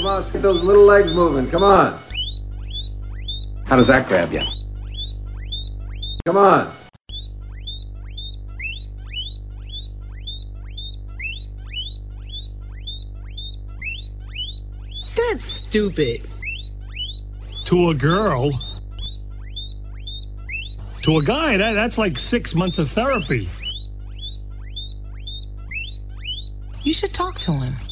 on, let's get those little legs moving. Come on. How does that grab you? Come on. That's stupid. To a girl. To a guy, that's like 6 months of therapy. You should talk to him.